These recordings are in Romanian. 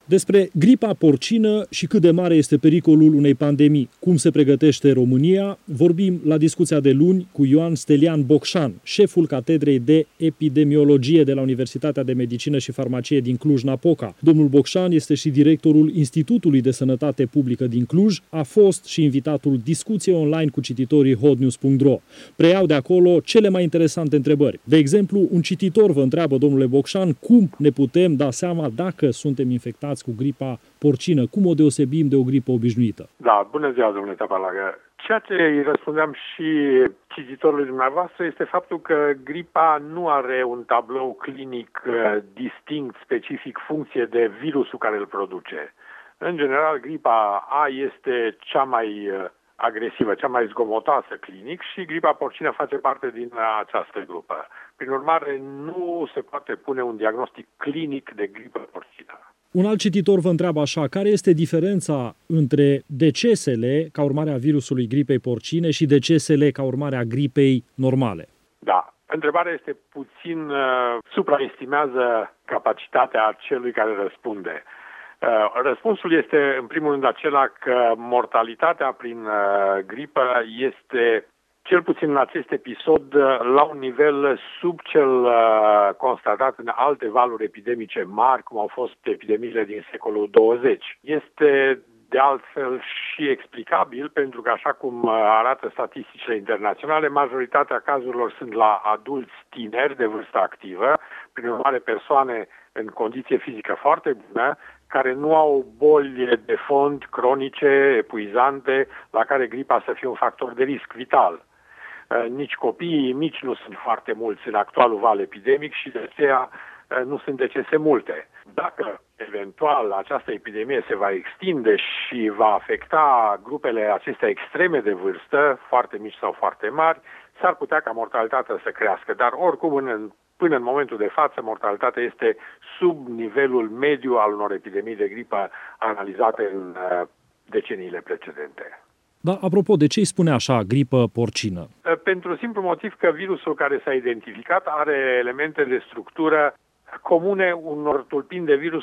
Despre gripa porcină și cât de mare este pericolul unei pandemii, cum se pregătește România, vorbim la discuția de luni cu Ioan Stelian Bocșan, șeful Catedrei de Epidemiologie de la Universitatea de Medicină și Farmacie din Cluj-Napoca. Domnul Bocșan este și directorul Institutului de Sănătate Publică din Cluj, a fost și invitatul discuției online cu cititorii hotnews.ro. Preiau de acolo cele mai interesante întrebări. De exemplu, un cititor vă întreabă, domnule Bocșan, cum ne putem da seama dacă suntem infectați cu gripa porcină? Cum o deosebim de o gripă obișnuită? Da, bună ziua, domnule Tapalagă. Ceea ce îi răspundeam și cititorului dumneavoastră este faptul că gripa nu are un tablou clinic distinct, specific, funcție de virusul care îl produce. În general, gripa A este cea mai agresivă, cea mai zgomotoasă clinic și gripa porcină face parte din această grupă. Prin urmare, nu se poate pune un diagnostic clinic de gripă porcină. Un alt cititor vă întreabă așa, care este diferența între decesele ca urmare a virusului gripei porcine și decesele ca urmare a gripei normale? Da, întrebarea este puțin supraestimează capacitatea celui care răspunde. Răspunsul este în primul rând acela că mortalitatea prin gripă este cel puțin în acest episod, la un nivel sub cel constatat în alte valuri epidemice mari, cum au fost epidemiile din secolul 20. Este de altfel și explicabil, pentru că, așa cum arată statisticile internaționale, majoritatea cazurilor sunt la adulți tineri de vârstă activă, prin urmare persoane în condiție fizică foarte bună, care nu au boli de fond cronice, epuizante, la care gripa să fie un factor de risc vital. Nici copiii mici nu sunt foarte mulți în actualul val epidemic și de aceea nu sunt decese multe. Dacă eventual această epidemie se va extinde și va afecta grupele acestea extreme de vârstă, foarte mici sau foarte mari, s-ar putea ca mortalitatea să crească. Dar oricum, până în momentul de față, mortalitatea este sub nivelul mediu al unor epidemii de gripă analizate în deceniile precedente. Dar, apropo, de ce îi spune așa gripă porcină? Pentru simplu motiv că virusul care s-a identificat are elemente de structură comune unor tulpini de virus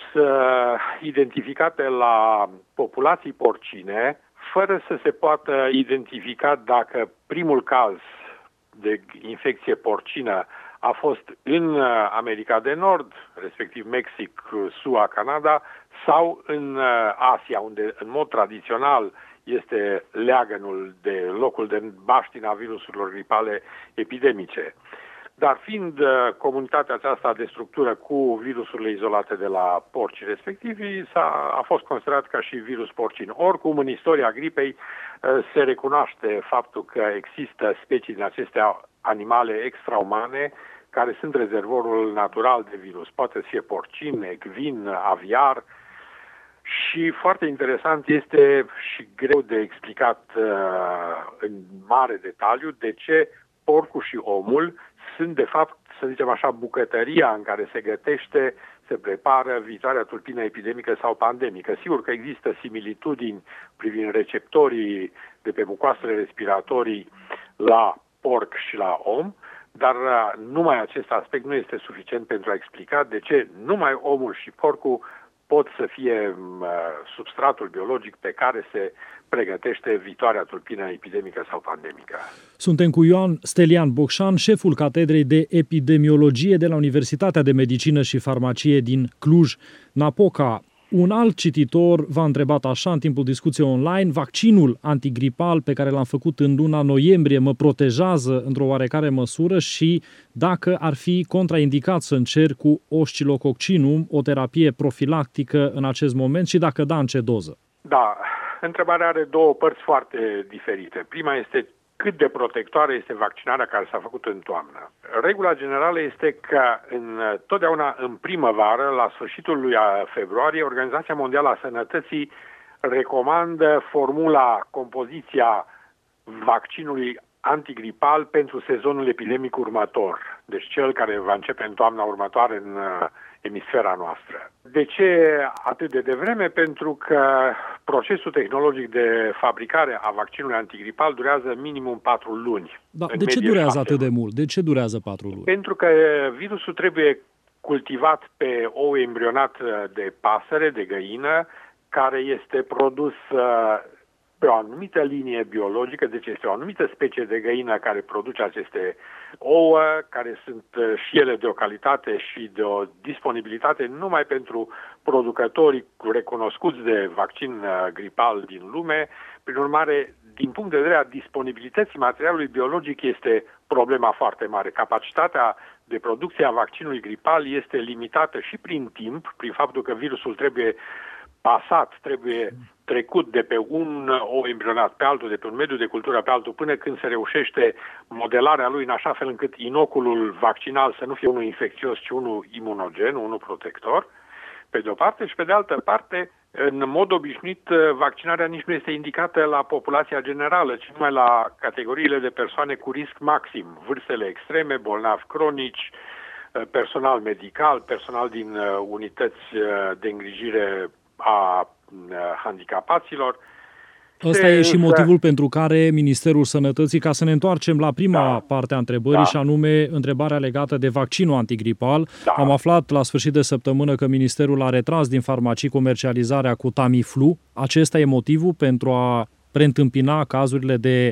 identificate la populații porcine, fără să se poată identifica dacă primul caz de infecție porcină a fost în America de Nord, respectiv Mexic, SUA, Canada, sau în Asia, unde în mod tradițional este leagănul de locul de baștină a virusurilor gripale epidemice. Dar fiind comunitatea aceasta de structură cu virusurile izolate de la porci respectivi, a fost considerat ca și virus porcin. Oricum, în istoria gripei se recunoaște faptul că există specii din acestea animale extraumane care sunt rezervorul natural de virus. Poate să fie porcin, ecvin, aviar. Și foarte interesant este și greu de explicat în mare detaliu de ce porcul și omul sunt, de fapt, să zicem așa, bucătăria în care se gătește, se prepară viitoarea tulpină epidemică sau pandemică. Sigur că există similitudini privind receptorii de pe mucoasele respiratorii la porc și la om, dar numai acest aspect nu este suficient pentru a explica de ce numai omul și porcul pot să fie substratul biologic pe care se pregătește viitoarea tulpină epidemică sau pandemică. Suntem cu Ioan Stelian Bocșan, șeful Catedrei de Epidemiologie de la Universitatea de Medicină și Farmacie din Cluj-Napoca. Un alt cititor v-a întrebat așa în timpul discuției online, vaccinul antigripal pe care l-am făcut în luna noiembrie mă protejează într-o oarecare măsură și dacă ar fi contraindicat să încerc cu oscillococcinum, o terapie profilactică în acest moment și dacă da, în ce doză? Da, întrebarea are două părți foarte diferite. Prima este cât de protectoare este vaccinarea care s-a făcut în toamnă. Regula generală este că totdeauna în primăvară, la sfârșitul lui februarie, Organizația Mondială a Sănătății recomandă compoziția vaccinului antigripal pentru sezonul epidemic următor, deci cel care va începe în toamna următoare în emisfera noastră. De ce atât de devreme? Pentru că procesul tehnologic de fabricare a vaccinului antigripal durează minimum 4 luni. Da, de ce durează atât de mult? De ce durează 4 luni? Pentru că virusul trebuie cultivat pe ou embrionat de pasăre, de găină, care este produs pe o anumită linie biologică, deci este o anumită specie de găină care produce aceste ouă, care sunt și ele de o calitate și de o disponibilitate numai pentru producătorii recunoscuți de vaccin gripal din lume. Prin urmare, din punct de vedere a disponibilității materialului biologic este problema foarte mare. Capacitatea de producție a vaccinului gripal este limitată și prin timp, prin faptul că virusul trebuie trebuie trecut de pe un ou embrionat pe altul, de pe un mediu de cultură pe altul, până când se reușește modelarea lui în așa fel încât inoculul vaccinal să nu fie unul infecțios, ci unul imunogen, unul protector, pe de o parte, și pe de altă parte, în mod obișnuit, vaccinarea nici nu este indicată la populația generală, ci numai la categoriile de persoane cu risc maxim, vârstele extreme, bolnavi cronici, personal medical, personal din unități de îngrijire a handicapaților. Ăsta e și motivul pentru care Ministerul Sănătății, ca să ne întoarcem la prima parte a întrebării, și anume întrebarea legată de vaccinul antigripal. Am aflat la sfârșit de săptămână că Ministerul a retras din farmacii comercializarea cu Tamiflu. Acesta e motivul pentru a preîntâmpina cazurile de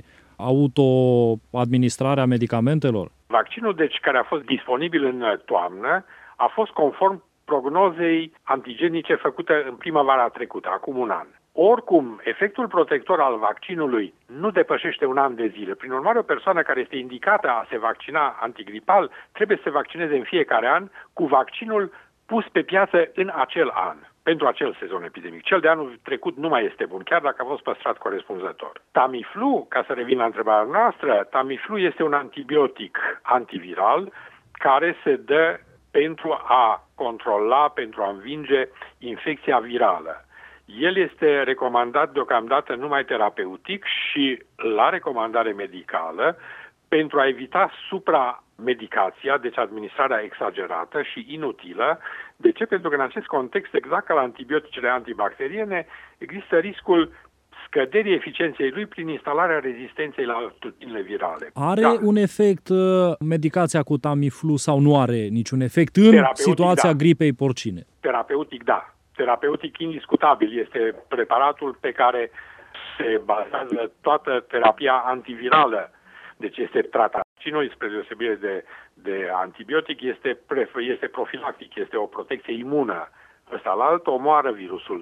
autoadministrare a medicamentelor? Vaccinul, deci, care a fost disponibil în toamnă, a fost conform prognozei antigenice făcute în primăvara trecută, acum un an. Oricum, efectul protector al vaccinului nu depășește un an de zile. Prin urmare, o persoană care este indicată a se vaccina antigripal trebuie să se vaccineze în fiecare an cu vaccinul pus pe piață în acel an, pentru acel sezon epidemic. Cel de anul trecut nu mai este bun, chiar dacă a fost păstrat corespunzător. Tamiflu, ca să revin la întrebarea noastră, Tamiflu este un antibiotic antiviral care se dă pentru a controla, pentru a învinge infecția virală. El este recomandat deocamdată numai terapeutic și la recomandare medicală pentru a evita supramedicația, deci administrarea exagerată și inutilă. De ce? Pentru că în acest context, exact ca la antibioticele antibacteriene, există riscul scăderii eficienței lui prin instalarea rezistenței la tulpinile virale. Are un efect medicația cu Tamiflu sau nu are niciun efect în situația gripei porcine? Terapeutic, da. Terapeutic indiscutabil este preparatul pe care se bazează toată terapia antivirală. Deci este tratat. Și noi, spre deosebire de antibiotic, este profilactic, este o protecție imună. Ăsta la alt omoară virusul,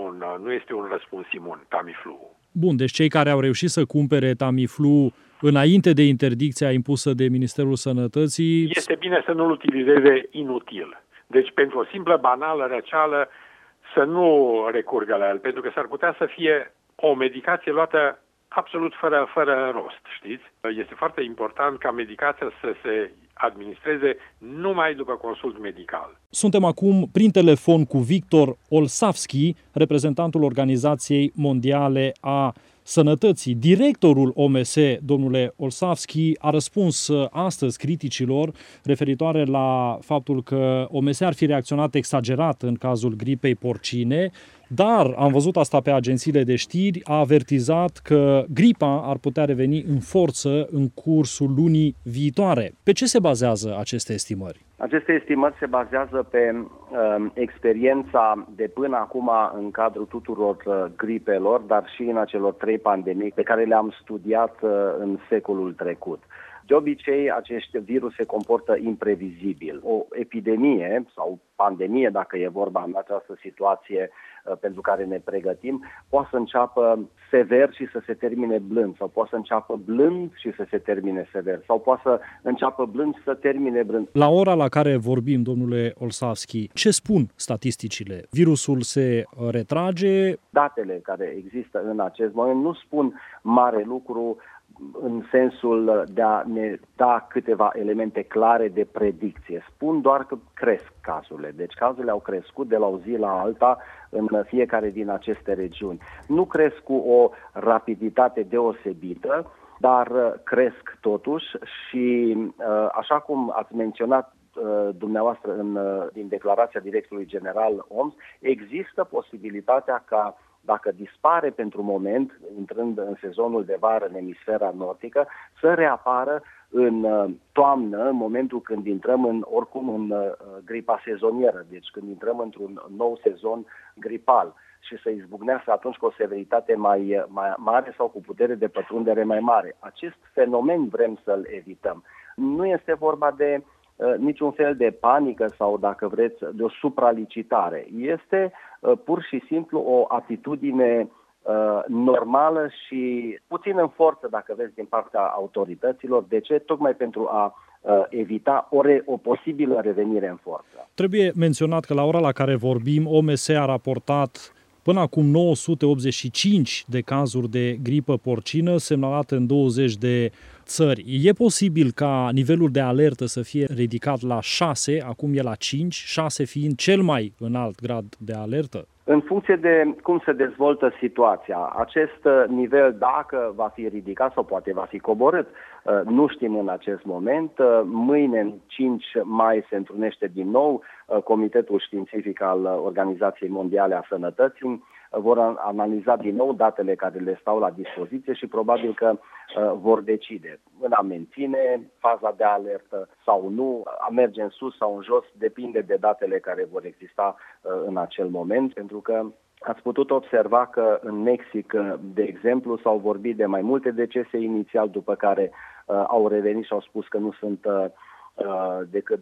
nu este un răspuns imun, Tamiflu. Bun, deci cei care au reușit să cumpere Tamiflu înainte de interdicția impusă de Ministerul Sănătății... Este bine să nu-l utilizeze inutil. Deci pentru o simplă, banală răceală să nu recurgă la el, pentru că s-ar putea să fie o medicație luată absolut fără rost, știți? Este foarte important ca medicația să se administreze numai după consult medical. Suntem acum prin telefon cu Victor Olsavski, reprezentantul Organizației Mondiale a Sănătății. Directorul OMS, domnule Olsavski, a răspuns astăzi criticilor referitoare la faptul că OMS ar fi reacționat exagerat în cazul gripei porcine, dar am văzut asta pe agențiile de știri, a avertizat că gripa ar putea reveni în forță în cursul lunii viitoare. Pe ce se bazează aceste estimări? Aceste estimări se bazează pe experiența de până acum în cadrul tuturor gripelor, dar și în acelor 3 pandemii pe care le-am studiat în secolul trecut. De obicei, acești virus se comportă imprevizibil. O epidemie sau pandemie, dacă e vorba în această situație pentru care ne pregătim, poate să înceapă sever și să se termine blând, sau poate să înceapă blând și să se termine sever, sau poate să înceapă blând și să termine blând. La ora la care vorbim, domnule Olsavski, ce spun statisticile? Virusul se retrage? Datele care există în acest moment nu spun mare lucru în sensul de a ne da câteva elemente clare de predicție. Spun doar că cresc cazurile. Deci cazurile au crescut de la o zi la alta în fiecare din aceste regiuni. Nu cresc cu o rapiditate deosebită, dar cresc totuși și așa cum ați menționat dumneavoastră din declarația directorului general OMS, există posibilitatea ca dacă dispare pentru moment, intrând în sezonul de vară în emisfera nordică, să reapară în toamnă, în momentul când intrăm în gripa sezonieră, deci când intrăm într-un nou sezon gripal și să izbucnească atunci cu o severitate mai mare sau cu putere de pătrundere mai mare. Acest fenomen vrem să-l evităm. Nu este vorba de niciun fel de panică sau, dacă vreți, de o supralicitare. Este pur și simplu o atitudine normală și puțin în forță, dacă vezi, din partea autorităților. De ce? Tocmai pentru a evita o posibilă revenire în forță. Trebuie menționat că la ora la care vorbim, OMS a raportat până acum 985 de cazuri de gripă porcină semnalate în 20 de țări. E posibil ca nivelul de alertă să fie ridicat la 6, acum e la 5, 6 fiind cel mai înalt grad de alertă? În funcție de cum se dezvoltă situația, acest nivel, dacă va fi ridicat sau poate va fi coborât, nu știm în acest moment. Mâine, în 5 mai, se întrunește din nou Comitetul Științific al Organizației Mondiale a Sănătății. Vor analiza din nou datele care le stau la dispoziție și probabil că vor decide în a menține faza de alertă sau nu, a merge în sus sau în jos, depinde de datele care vor exista în acel moment, pentru că ați putut observa că în Mexic, de exemplu, s-au vorbit de mai multe decese inițial, după care au revenit și au spus că nu sunt decât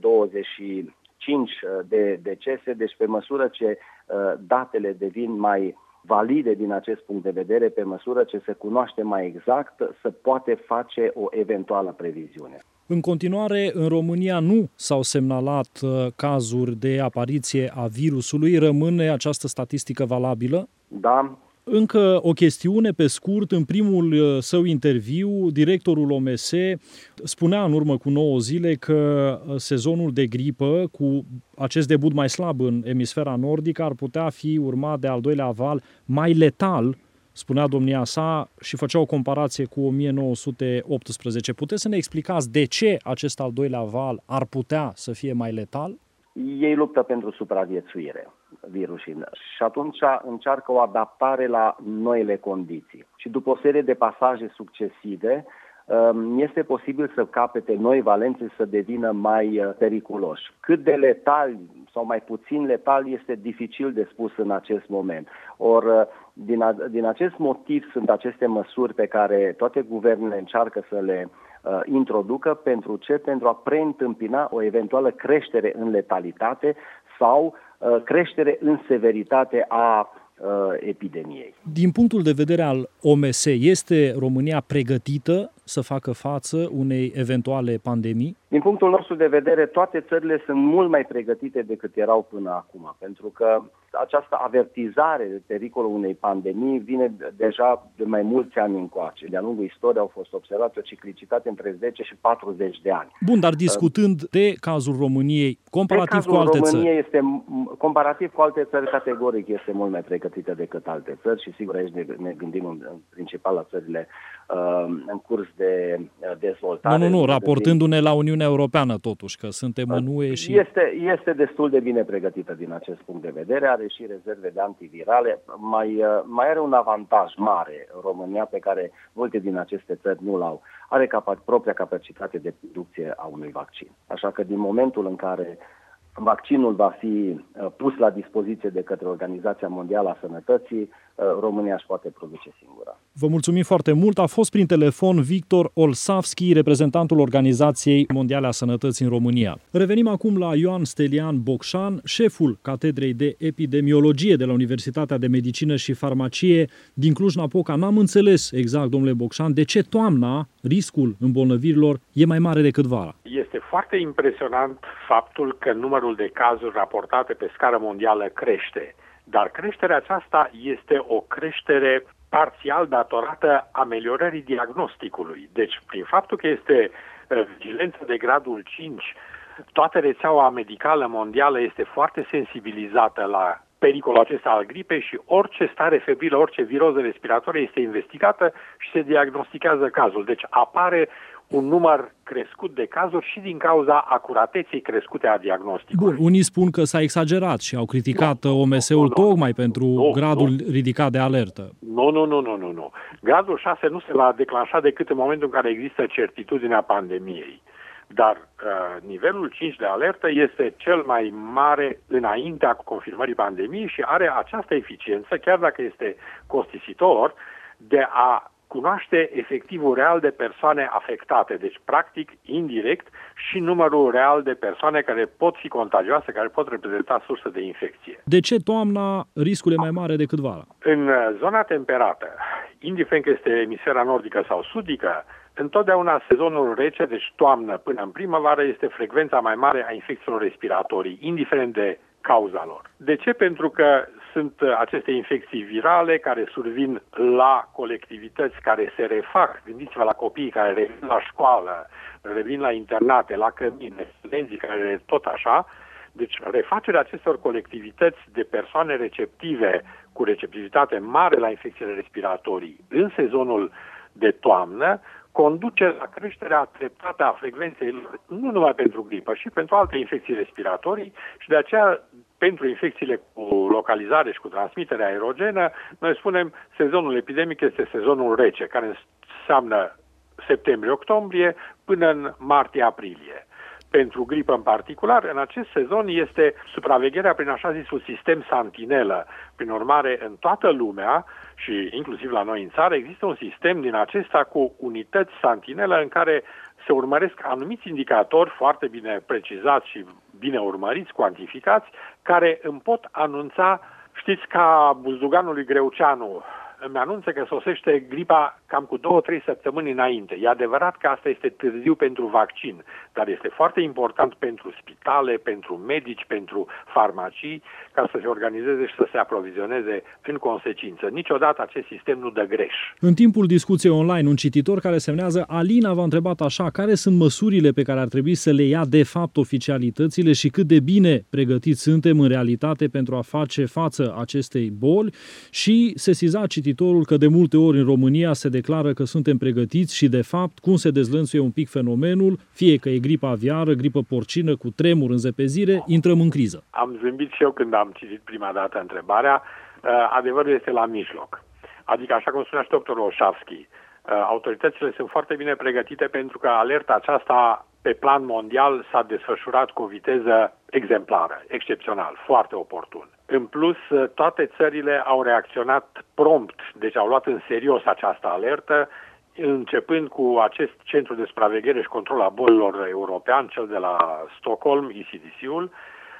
25 de decese, deci pe măsură ce datele devin mai valide din acest punct de vedere, pe măsură ce se cunoaște mai exact, se poate face o eventuală previziune. În continuare, în România nu s-au semnalat cazuri de apariție a virusului. Rămâne această statistică valabilă? Da. Încă o chestiune pe scurt. În primul său interviu, directorul OMS spunea în urmă cu 9 zile că sezonul de gripă, cu acest debut mai slab în emisfera nordică, ar putea fi urmat de al doilea val mai letal, spunea domnia sa, și făcea o comparație cu 1918. Puteți să ne explicați de ce acest al doilea val ar putea să fie mai letal? Ei luptă pentru supraviețuire, virusul, și atunci încearcă o adaptare la noile condiții. Și după o serie de pasaje succesive, este posibil să capete noi valențe, să devină mai periculoși. Cât de letali sau mai puțin letali este dificil de spus în acest moment. Ori, din acest motiv sunt aceste măsuri pe care toate guvernele încearcă să le introducă. Pentru ce? Pentru a preîntâmpina o eventuală creștere în letalitate sau creștere în severitate a epidemiei. Din punctul de vedere al OMS, este România pregătită să facă față unei eventuale pandemii? Din punctul nostru de vedere, toate țările sunt mult mai pregătite decât erau până acum, pentru că această avertizare de pericolul unei pandemii vine deja de mai mulți ani încoace. De-a lungul istoriei au fost observate o ciclicitate între 10 și 40 de ani. Bun, dar discutând de cazul României, comparativ cu alte țări. Comparativ cu alte țări, categoric este mult mai pregătită decât alte țări și sigur aici ne gândim în principal la țările în curs de dezvoltare. Nu, raportându-ne la Uniunea Europeană totuși, că suntem în UE și... Este destul de bine pregătită din acest punct de vedere, are și rezerve de antivirale, mai are un avantaj mare România pe care multe din aceste țări nu l-au. Are propria capacitate de producție a unui vaccin. Așa că din momentul în care vaccinul va fi pus la dispoziție de către Organizația Mondială a Sănătății, România își poate produce singură. Vă mulțumim foarte mult. A fost prin telefon Victor Olsavski, reprezentantul Organizației Mondiale a Sănătății în România. Revenim acum la Ioan Stelian Bocșan, șeful Catedrei de Epidemiologie de la Universitatea de Medicină și Farmacie din Cluj-Napoca. N-am înțeles exact, domnule Bocșan, de ce toamna riscul îmbolnăvirilor e mai mare decât vara. Este foarte impresionant faptul că numărul de cazuri raportate pe scară mondială crește. Dar creșterea aceasta este o creștere parțial datorată ameliorării diagnosticului. Deci, prin faptul că este vigilență de gradul 5, toată rețeaua medicală mondială este foarte sensibilizată la pericolul acesta al gripei și orice stare febrilă, orice viroză respiratorie este investigată și se diagnostichează cazul. Deci apare un număr crescut de cazuri și din cauza acurateței crescute a diagnosticului. Bun, unii spun că s-a exagerat și au criticat OMS-ul tocmai pentru gradul ridicat de alertă. Nu. Gradul 6 nu se va declanșa decât în momentul în care există certitudinea pandemiei. Dar nivelul 5 de alertă este cel mai mare înaintea confirmării pandemiei și are această eficiență, chiar dacă este costisitor, de a cunoaște efectivul real de persoane afectate, deci practic, indirect, și numărul real de persoane care pot fi contagioase, care pot reprezenta sursă de infecție. De ce toamna riscul e mai mare decât vara? În zona temperată, indiferent că este emisfera nordică sau sudică, întotdeauna sezonul rece, deci toamnă până în primăvară, este frecvența mai mare a infecțiilor respiratorii, indiferent de cauza lor. De ce? Pentru că sunt aceste infecții virale care survin la colectivități care se refac. Gândiți-vă la copiii care revin la școală, revin la internate, la cămine, studenții care tot așa. Deci refacerea acestor colectivități de persoane receptive cu receptivitate mare la infecțiile respiratorii în sezonul de toamnă conduce la creșterea treptată a frecvenței, nu numai pentru gripă, și pentru alte infecții respiratorii și de aceea pentru infecțiile cu localizare și cu transmitere aerogenă, noi spunem sezonul epidemic este sezonul rece, care înseamnă septembrie-octombrie până în martie-aprilie. Pentru gripă în particular, în acest sezon este supravegherea prin așa zisul sistem santinelă. Prin urmare, în toată lumea și inclusiv la noi în țară există un sistem din acesta cu unități santinelă în care se urmăresc anumiți indicatori foarte bine precizați și bine urmăriți, cuantificați, care îmi pot anunța, știți, ca buzduganul lui Greuceanu, îmi anunță că sosește gripa cam cu 2-3 săptămâni înainte. E adevărat că asta este târziu pentru vaccin, dar este foarte important pentru spitale, pentru medici, pentru farmacii, ca să se organizeze și să se aprovizioneze în consecință. Niciodată acest sistem nu dă greș. În timpul discuției online, un cititor care semnează Alina v-a întrebat așa: care sunt măsurile pe care ar trebui să le ia de fapt oficialitățile și cât de bine pregătiți suntem în realitate pentru a face față acestei boli? Și sesiza cititorul că de multe ori în România se declară că suntem pregătiți și de fapt cum se dezlănțuie un pic fenomenul, fie că e gripă aviară, gripă porcină cu tremur, înzepezire, intrăm în criză. Am zâmbit și eu când am citit prima dată întrebarea. Adevărul este la mijloc. Adică, așa cum spunea și doctorul Olșavski, autoritățile sunt foarte bine pregătite pentru că alerta aceasta pe plan mondial s-a desfășurat cu o viteză exemplară, excepțional, foarte oportun. În plus, toate țările au reacționat prompt, deci au luat în serios această alertă, începând cu acest centru de supraveghere și control a bolilor european, cel de la Stockholm, ECDC-ul,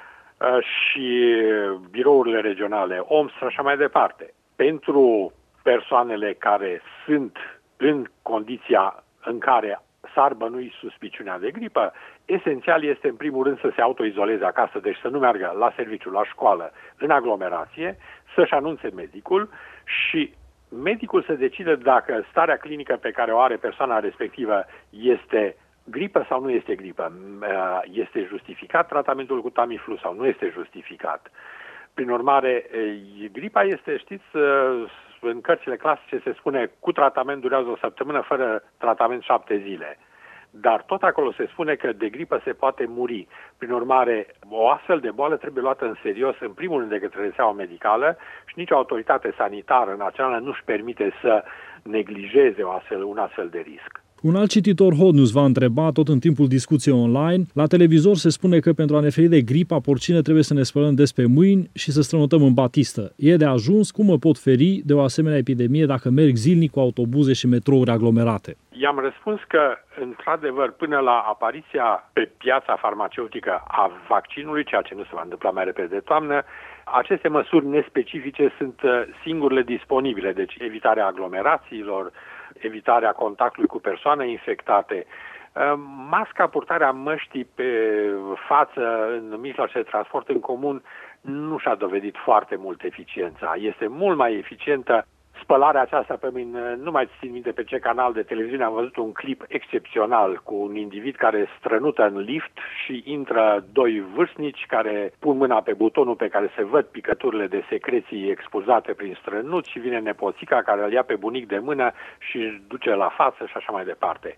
și birourile regionale OMS și așa mai departe. Pentru persoanele care sunt în condiția în care s-ar bănui suspiciunea de gripă, esențial este în primul rând să se autoizoleze acasă, deci să nu meargă la serviciu, la școală, în aglomerație, să-și anunțe medicul și medicul să decide dacă starea clinică pe care o are persoana respectivă este gripă sau nu este gripă, este justificat tratamentul cu Tamiflu sau nu este justificat. Prin urmare, gripa este, știți, în cărțile clasice se spune cu tratament durează o săptămână, fără tratament 7 zile. Dar tot acolo se spune că de gripă se poate muri. Prin urmare, o astfel de boală trebuie luată în serios, în primul rând de către rețeaua medicală și nicio autoritate sanitară națională nu își permite să neglijeze un astfel de risc. Un alt cititor Hot News v-a întrebat, tot în timpul discuției online, la televizor se spune că pentru a ne feri de gripa porcină trebuie să ne spălăm des pe mâini și să strănutăm în batistă. E de ajuns? Cum mă pot feri de o asemenea epidemie dacă merg zilnic cu autobuze și metrouri aglomerate? I-am răspuns că, într-adevăr, până la apariția pe piața farmaceutică a vaccinului, ceea ce nu se va întâmpla mai repede de toamnă, aceste măsuri nespecifice sunt singurele disponibile, deci evitarea aglomerațiilor, evitarea contactului cu persoane infectate. Masca, purtarea măștii pe față în mijloace de transport în comun nu și-a dovedit foarte mult eficiența. Este mult mai eficientă spălarea aceasta pe mine. Nu mai țin minte pe ce canal de televiziune am văzut un clip excepțional cu un individ care strănută în lift și intră doi vârstnici care pun mâna pe butonul pe care se văd picăturile de secreții expulzate prin strănut și vine nepoțica care îl ia pe bunic de mână și îl duce la față și așa mai departe.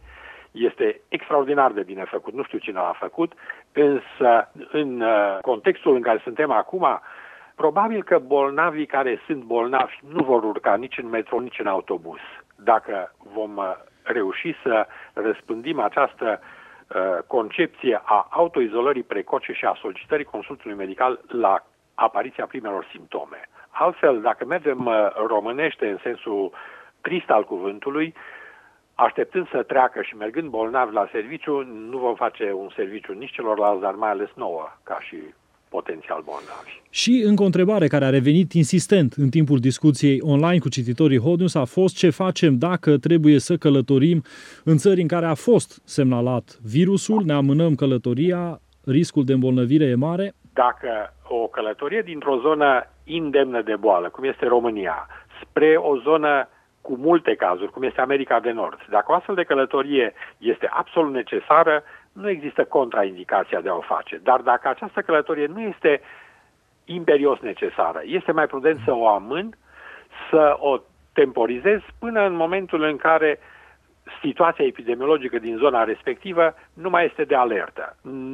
este extraordinar de bine făcut, nu știu cine l-a făcut, însă în contextul în care suntem acum, probabil că bolnavii care sunt bolnavi nu vor urca nici în metro, nici în autobuz. Dacă vom reuși să răspândim această concepție a autoizolării precoce și a solicitării consultului medical la apariția primelor simptome. Altfel, dacă mergem românește în sensul trist al cuvântului, așteptând să treacă și mergând bolnavi la serviciu, nu vom face un serviciu nici celorlalți, dar mai ales nouă, ca și potențial bolnavi. Și încă o întrebare care a revenit insistent în timpul discuției online cu cititorii Hot News a fost ce facem dacă trebuie să călătorim în țări în care a fost semnalat virusul, ne amânăm călătoria, riscul de îmbolnăvire e mare? Dacă o călătorie dintr-o zonă indemnă de boală, cum este România, spre o zonă cu multe cazuri, cum este America de Nord, dacă o astfel de călătorie este absolut necesară, nu există contraindicația de a o face. Dar dacă această călătorie nu este imperios necesară, este mai prudent să o amân, să o temporizez până în momentul în care situația epidemiologică din zona respectivă nu mai este de alertă.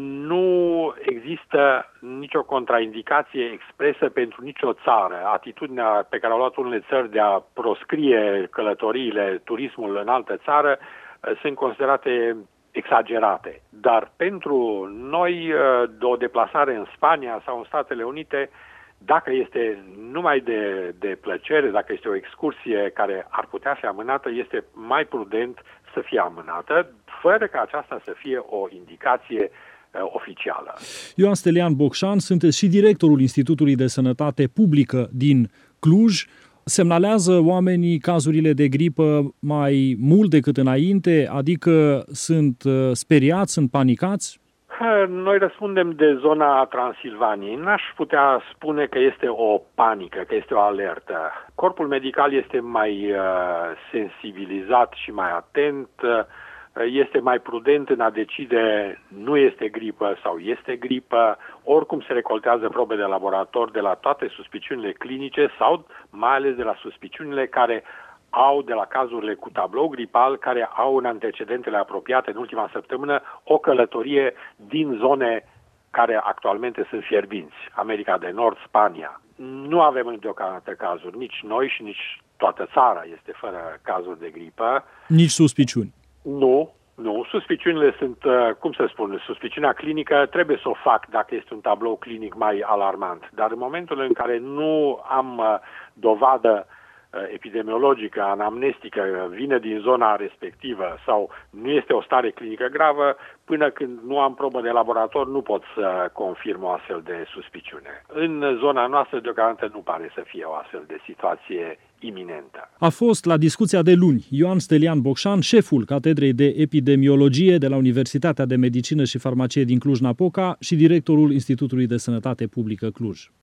Nu există nicio contraindicație expresă pentru nicio țară. Atitudinea pe care au luat unele țări de a proscrie călătoriile, turismul în altă țară, sunt considerate exagerate. Dar pentru noi, de o deplasare în Spania sau în Statele Unite, dacă este numai de plăcere, dacă este o excursie care ar putea fi amânată, este mai prudent să fie amânată, fără ca aceasta să fie o indicație oficială. Ioan Stelian Bocșan, sunteți și directorul Institutului de Sănătate Publică din Cluj. Semnalează oamenii cazurile de gripă mai mult decât înainte, adică sunt speriați, sunt panicați? Noi răspundem de zona Transilvaniei. N-aș putea spune că este o panică, că este o alertă. Corpul medical este mai sensibilizat și mai atent, este mai prudent în a decide nu este gripă sau este gripă, oricum se recoltează probe de laborator de la toate suspiciunile clinice sau mai ales de la suspiciunile care au, de la cazurile cu tablou gripal, care au în antecedentele apropiate în ultima săptămână o călătorie din zone care actualmente sunt fierbinți, America de Nord, Spania. Nu avem deocamdată cazuri, nici noi și nici toată țara este fără cazuri de gripă. Nici suspiciuni. Nu. Suspiciunile sunt, suspiciunea clinică trebuie să o fac dacă este un tablou clinic mai alarmant. Dar în momentul în care nu am dovadă epidemiologică, anamnestică, vine din zona respectivă sau nu este o stare clinică gravă, până când nu am probă de laborator, nu pot să confirm o astfel de suspiciune. În zona noastră, deocamdată, nu pare să fie o astfel de situație iminentă. A fost la discuția de luni Ioan Stelian Bocșan, șeful Catedrei de Epidemiologie de la Universitatea de Medicină și Farmacie din Cluj-Napoca și directorul Institutului de Sănătate Publică Cluj.